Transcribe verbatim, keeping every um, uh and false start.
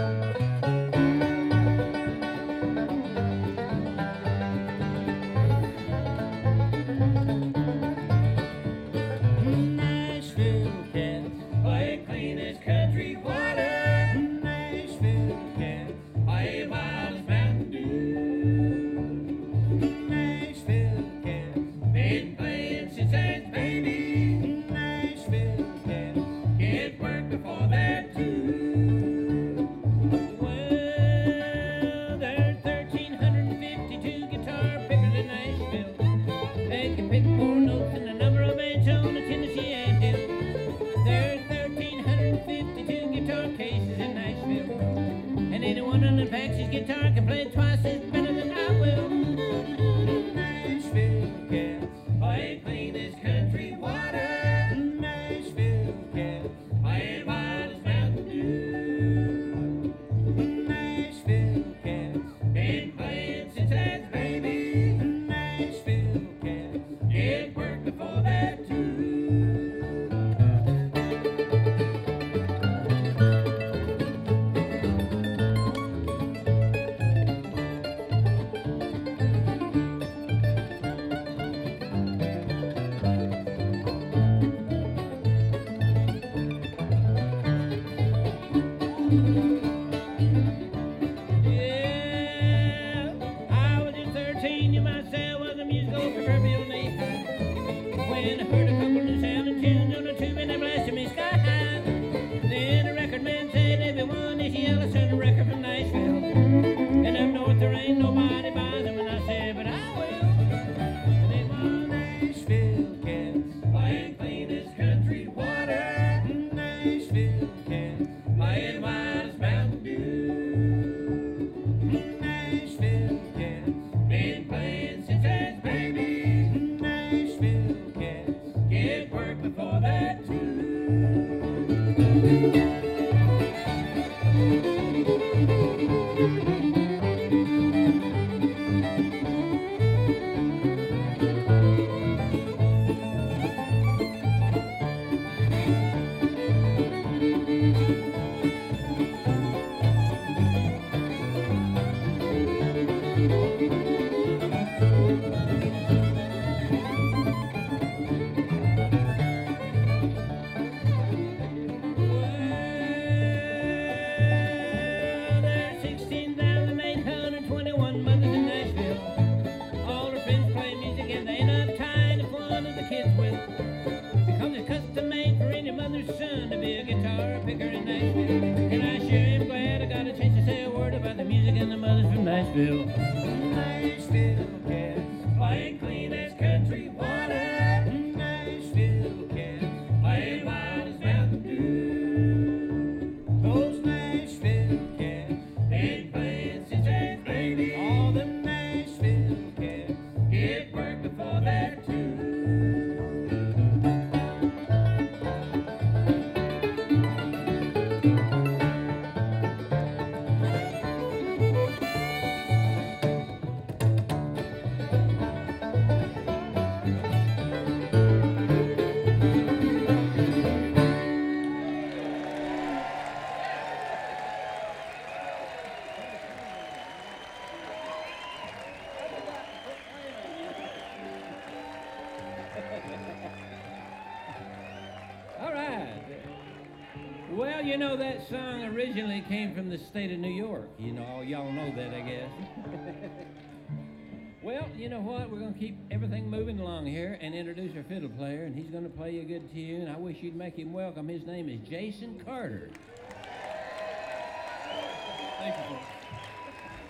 Nashville cats play clean as country water. Nashville cats play wild as Mountain Dew. Nashville cats been playing since as baby. Nashville cats get work before they're two. Well, there are thirteen fifty-two guitar pickers in Nashville. They can pick more notes than the number of bands on a Tennessee Anvil. There are thirteen fifty-two guitar cases in Nashville, and anyone that packs his guitar can play it twice as better than I will. Nashville cats play clean as country water. Nashville cats play wild as Mountain Dew. Nashville cats been playing since as baby. Nashville cats get work before that too. Yeah, I was just thirteen, you might say I was a musical proverbial Nathan. When I heard a couple new sounding tunes on the tube and they blasted me sky high. Then the record man said everyone is yellow, send a record from Nashville. And up north there ain't nobody buys them, and I said, but I will. And it was Nashville cats playing clean as country water. Nashville cats playing wild as Mountain Dew. Nashville cats been playing since as baby. Nashville cats get work before that too. Well, there's sixteen thousand eight hundred twenty-one mothers in Nashville. All their friends play music and they ain't uptight if one of the kids will. Because it's custom made for any mother's son to be a guitar picker in Nashville. And I sure am glad I got a chance to say a word about the music and the mothers from Nashville. Nashville cats play clean as country water. Nashville cats play wild as Mountain Dew. Those Nashville cats been playing since as baby. All them Nashville cats get work before they're two. All right. Well, you know, that song originally came from the state of New York. You know, y'all know that, I guess. Well, you know what? We're going to keep everything moving along here and introduce our fiddle player, and he's going to play you a good tune. I wish you'd make him welcome. His name is Jason Carter. Thank you, folks.